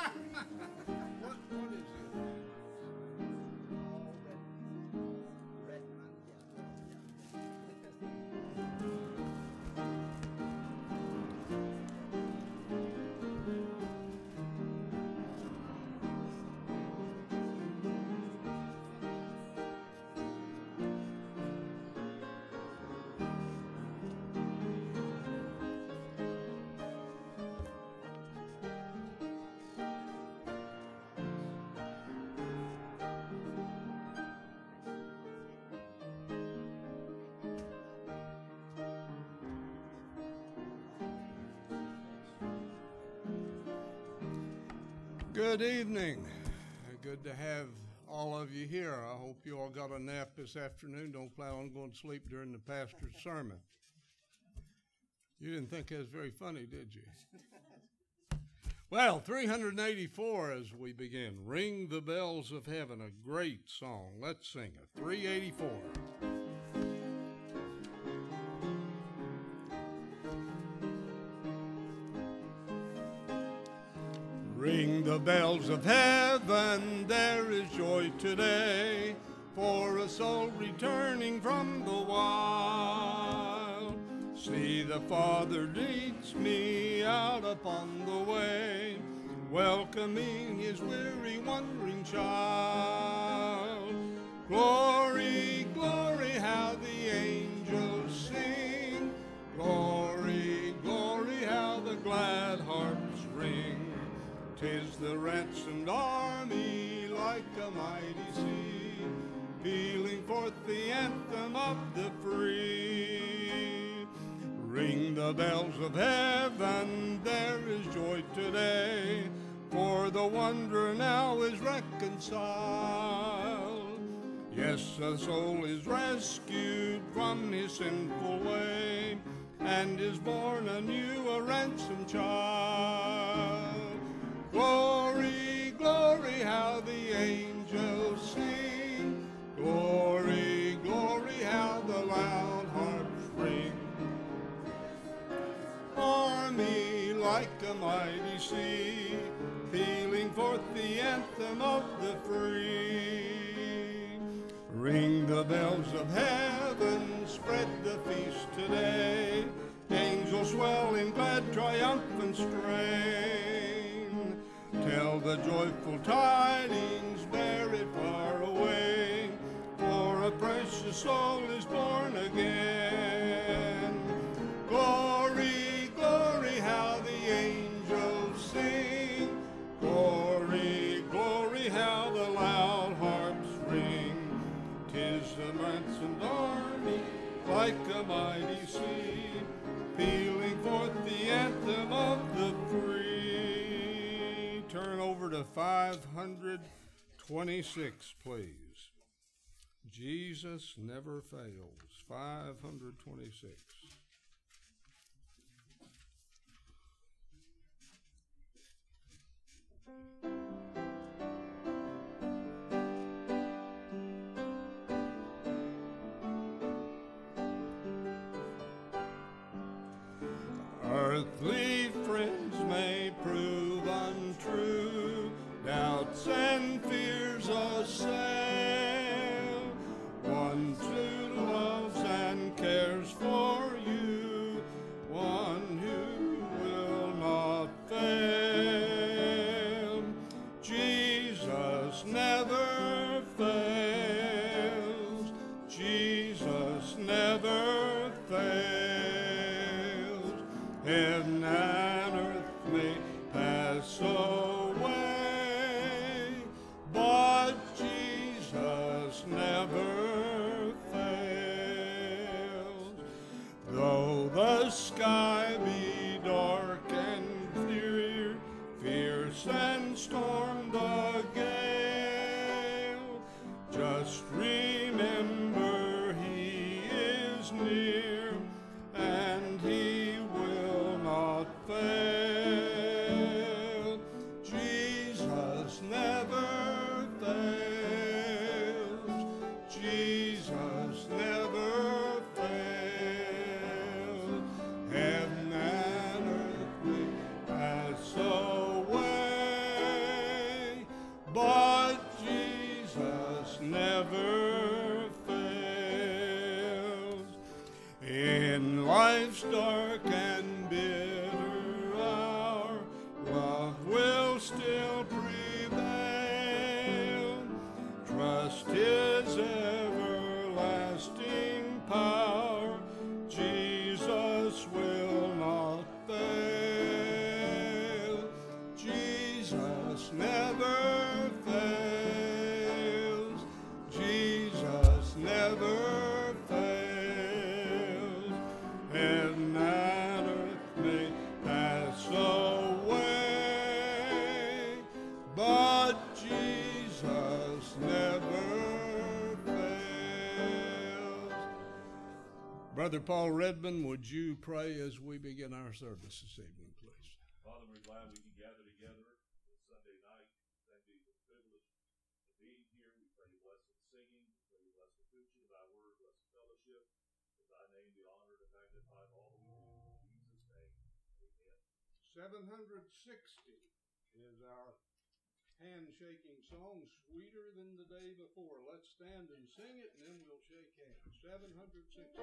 What is it? Good evening. Good to have all of you here. I hope you all got a nap this afternoon. Don't plan on going to sleep during the pastor's sermon. You didn't think that was very funny, did you? Well, 384 as we begin. Ring the Bells of Heaven, a great song. Let's sing it. 384. Ring the bells of heaven, there is joy today, for a soul returning from the wild. See, the Father leads me out upon the way, welcoming his weary, wandering child. Glory, glory, how the angels sing. Glory, glory, how the glad harps ring. 'Tis the ransomed army like a mighty sea, pealing forth the anthem of the free. Ring the bells of heaven, there is joy today, for the wanderer now is reconciled. Yes, the soul is rescued from his sinful way, and is born anew a ransomed child. Glory, glory, how the angels sing. Glory, glory, how the loud harps ring. Army like a mighty sea, pealing forth the anthem of the free. Ring the bells of heaven, spread the feast today. Angels swell in glad triumphant strain. Tell the joyful tidings, bear it far away, for a precious soul is born again. Glory, glory, how the angels sing. Glory, glory, how the loud harps ring. 'Tis the ransomed army like a mighty sea, pealing forth the anthem of the free. Turn over to 526, please. Jesus never fails. 526. Earthly friends may prove untrue, doubts and fears assail. One who loves and cares for you, one who will not fail. Jesus never fails. Jesus never fails. Heaven and earth may pass away, but Jesus never fails. Though the sky be dark and clear, fierce and storm the gale, just remember he is near, and he will not fail. Jesus never fails. Jesus never fails. Heaven and earth may pass away, but Jesus never fails. Brother Paul Redmond, would you pray as we begin our service this evening, please? Father, we're glad we can gather together this Sunday night. Thank you for the privilege of being here. We pray you bless the singing. We pray you bless the preaching of thy word, bless the fellowship. That thy name be honored and magnified in all that we do. In Jesus' name, amen. 760 is our handshaking song, Sweeter Than the Day Before. Let's stand and sing it, and then we'll shake hands. 760.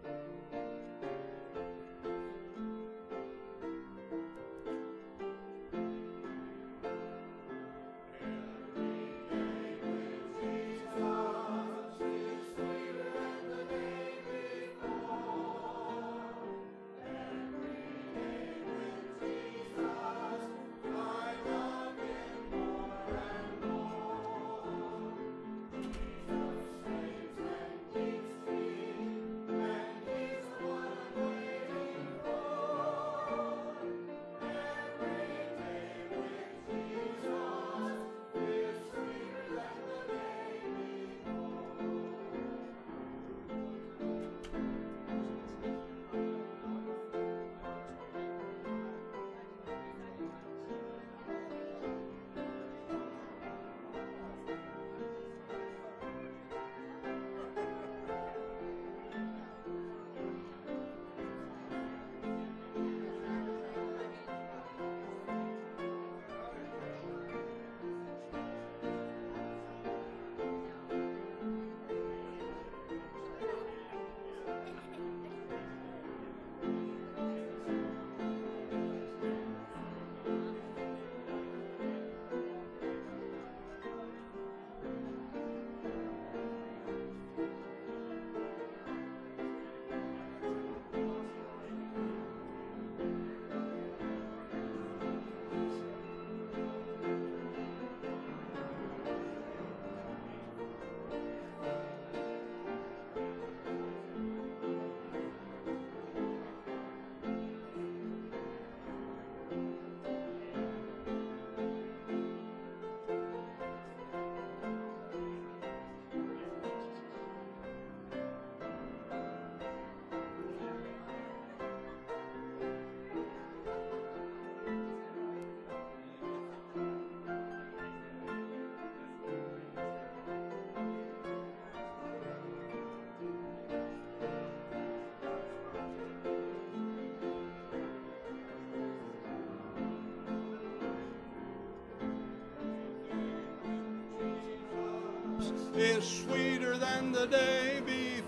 Is sweeter than the day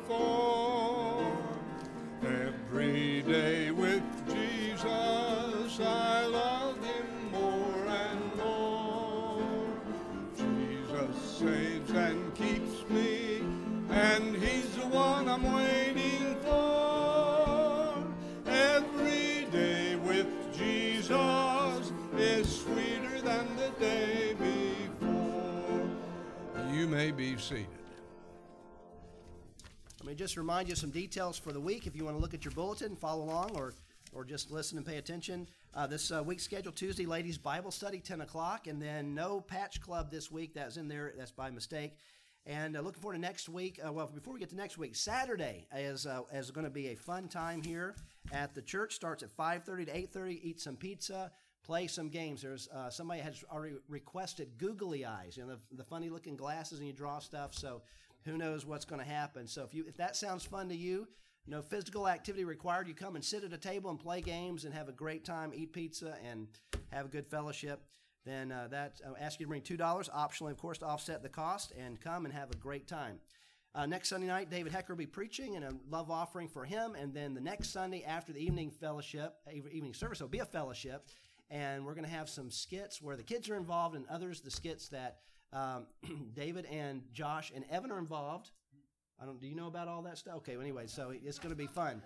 before. Every day with Jesus, I love him more and more. Jesus saves and keeps me, and he's the one I'm waiting for. Every day with Jesus is sweeter than the day before. You may be seated. Let me just remind you some details for the week if you want to look at your bulletin, follow along, or just listen and pay attention. This week's schedule: Tuesday, ladies' Bible study, 10 o'clock, and then no Patch Club this week. That's in there. That's by mistake. And looking forward to next week. Well, before we get to next week, Saturday is going to be a fun time here at the church. Starts at 5:30 to 8:30. Eat some pizza. Play some games. There's somebody has already requested googly eyes, the funny looking glasses, and you draw stuff. So who knows what's going to happen. So if that sounds fun to you, no physical activity required. You come and sit at a table and play games and have a great time, eat pizza, and have a good fellowship. Then that ask you to bring $2, optionally, of course, to offset the cost, and come and have a great time. Next Sunday night, David Hecker will be preaching and a love offering for him. And then the next Sunday after the evening service, there'll be a fellowship. And we're going to have some skits where the kids are involved, and others, the skits that David and Josh and Evan are involved. Do you know about all that stuff? Okay, well, anyway, so it's going to be fun.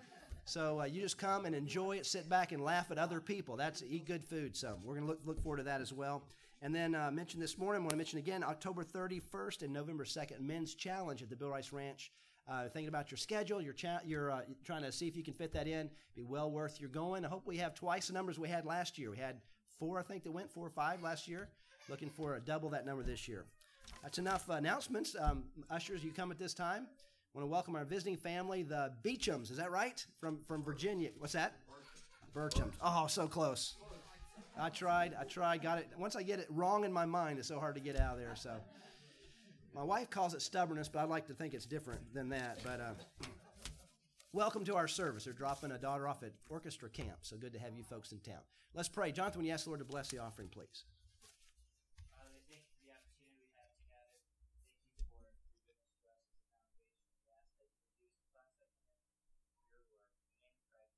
So you just come and enjoy it, sit back and laugh at other people. Eat good food. So we're going to look forward to that as well. And then mentioned this morning, I want to mention again, October 31st and November 2nd, Men's Challenge at the Bill Rice Ranch. Thinking about your schedule, you're trying to see if you can fit that in. Be well worth your going. I hope we have twice the numbers we had last year. We had 4 or 5 last year. Looking for double that number this year. That's enough announcements. Ushers, you come at this time. I want to welcome our visiting family, the Beechams. Is that right? From Virginia. What's that? Birchams. Oh, so close. I tried, got it. Once I get it wrong in my mind, it's so hard to get out of there. So my wife calls it stubbornness, but I'd like to think it's different than that. But welcome to our service. They're dropping a daughter off at orchestra camp, so good to have you folks in town. Let's pray. Jonathan, when you ask the Lord to bless the offering, please. Father, thank you for the opportunity we have together. Thank you for your goodness to us as a foundation. We ask that you would use the funds that come in for your work. In the name of Christ.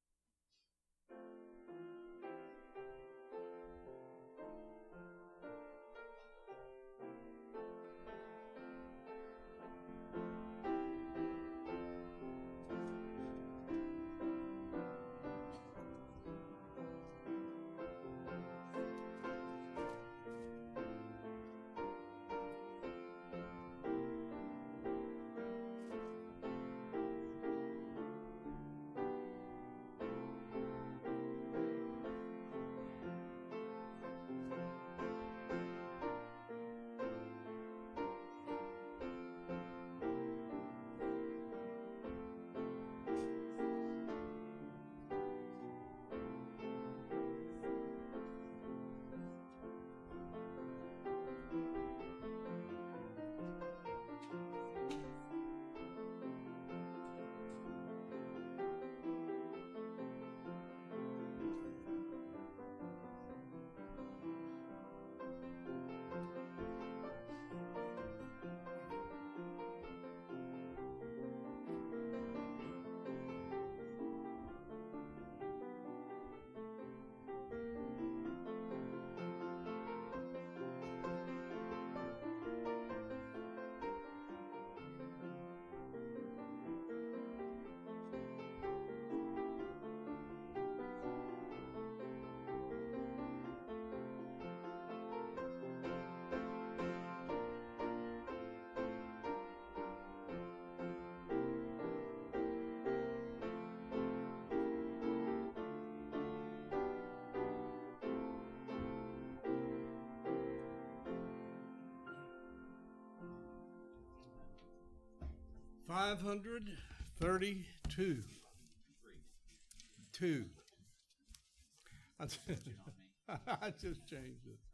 $532. 2. I just changed it.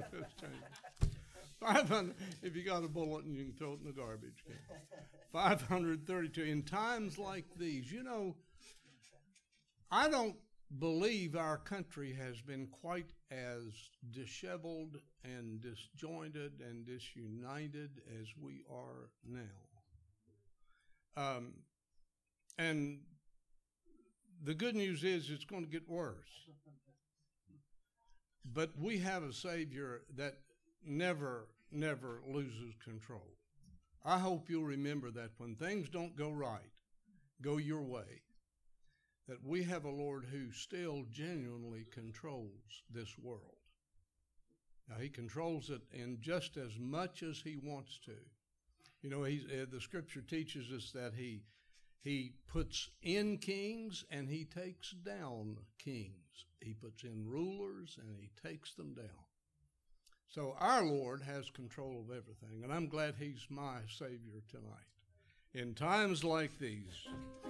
500. If you got a bulletin, you can throw it in the garbage can. 532. In times like these, I don't believe our country has been quite as disheveled and disjointed and disunited as we are now. And the good news is it's going to get worse. But we have a Savior that never loses control. I hope you'll remember that when things don't go right, go your way, that we have a Lord who still genuinely controls this world. Now, he controls it in just as much as he wants to. The scripture teaches us that he puts in kings and he takes down kings. He puts in rulers and he takes them down. So our Lord has control of everything, and I'm glad he's my Savior tonight. In times like these,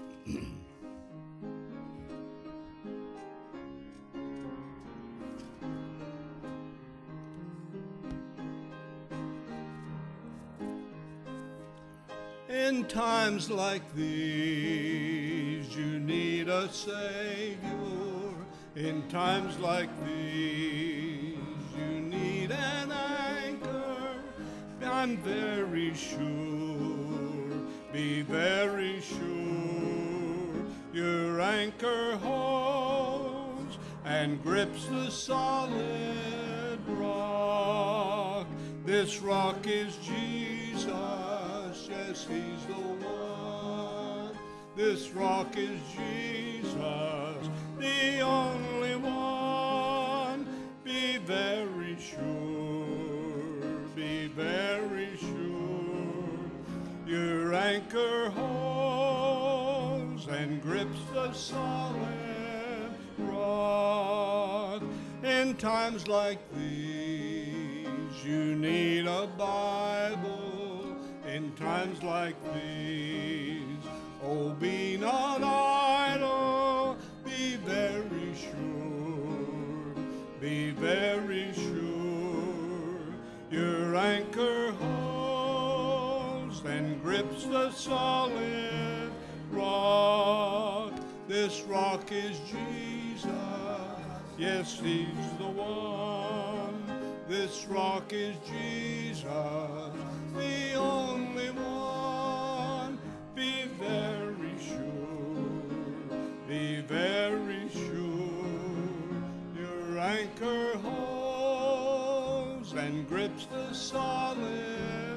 in times like these, you need a Savior. In times like these, you need an anchor. I'm very sure, be very sure, your anchor holds and grips the solid rock. This rock is Jesus. Yes, he's the one. This rock is Jesus, the only one. Be very sure, be very sure. Your anchor holds and grips the solid rock. In times like these, you need a Bible. In times like these, oh, be not idle. Be very sure, be very sure. Your anchor holds and grips the solid rock. This rock is Jesus. Yes, he's the one. This rock is Jesus, the only one. Be very sure, be very sure. Your anchor holds and grips the solid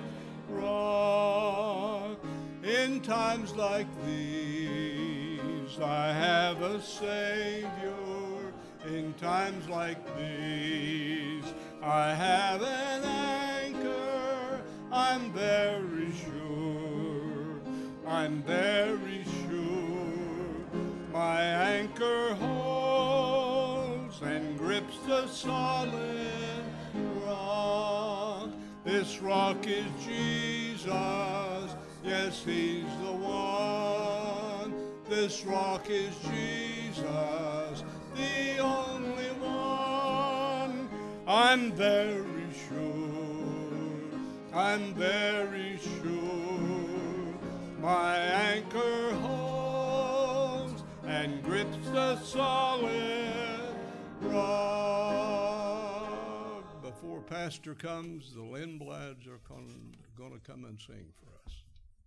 rock. In times like these, I have a Savior. In times like these, I have an anchor. I'm very sure, I'm very sure. My anchor holds and grips the solid rock. This rock is Jesus. Yes, he's the one. This rock is Jesus, the only one. I'm very sure, I'm very sure. My anchor holds and grips the solid rock. Before Pastor comes, the Lindblads are going to come and sing for us.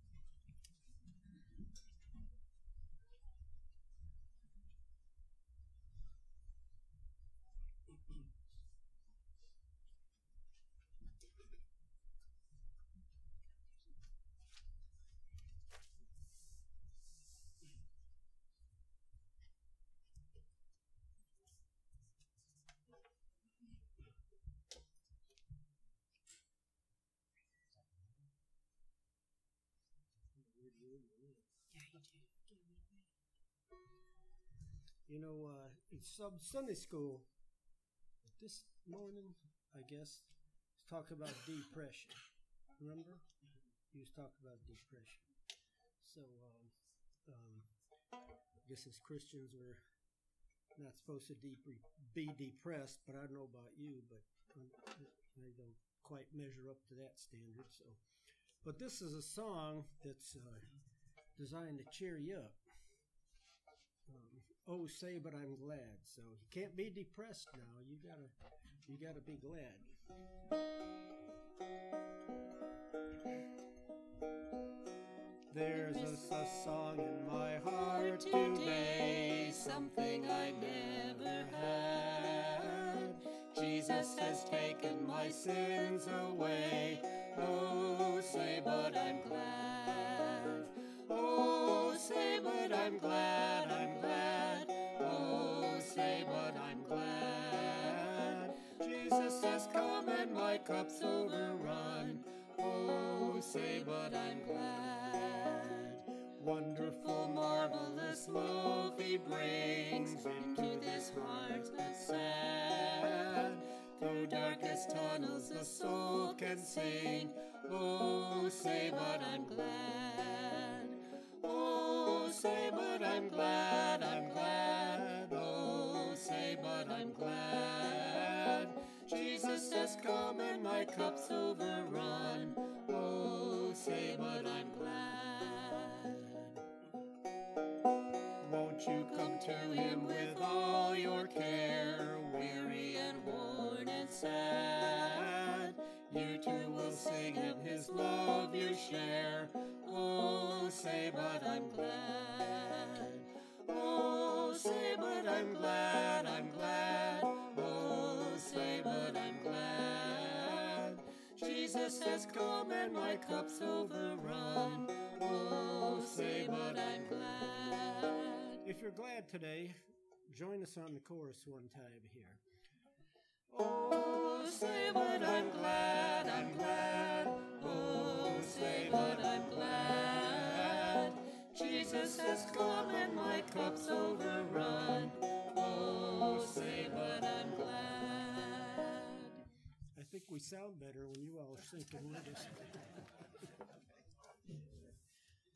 You know, in Sunday school this morning, I guess, talk about depression. Remember? He was talking about depression. So, I guess as Christians, we're not supposed to be depressed, but I don't know about you, but I don't quite measure up to that standard. So, but this is a song that's designed to cheer you up. Oh, say, but I'm glad. So you can't be depressed now. You gotta be glad. There's a song in my heart today, something I never had. Jesus has taken my sins away. Oh, say, but I'm glad. Oh, say, but I'm glad, I'm glad. Oh, say, but I'm glad. Jesus has come and my cup's overrun. Oh, say, but I'm glad. Wonderful, marvelous love he brings into this heart that's sad. Through darkest tunnels the soul can sing. Oh, say, but I'm glad. Oh, say, but I'm glad, I'm glad. Oh, say, but I'm glad. Jesus has come and my cup's overrun. Oh, say, but I'm glad. Won't you come to him with all your care, weary and worn and sad? You too will sing him his love you share. Oh, say, but I'm glad. Oh, say, but I'm glad, I'm glad. Oh, say, but I'm glad. Jesus has come and my cup's overrun. Oh, say, but I'm glad. If you're glad today, join us on the chorus one time here. Oh, say, but I'm glad, I'm glad. Oh, say, but I'm glad. Jesus has come and my cup's overrun. Oh, say, but I'm glad. I think we sound better when you all are singing with us.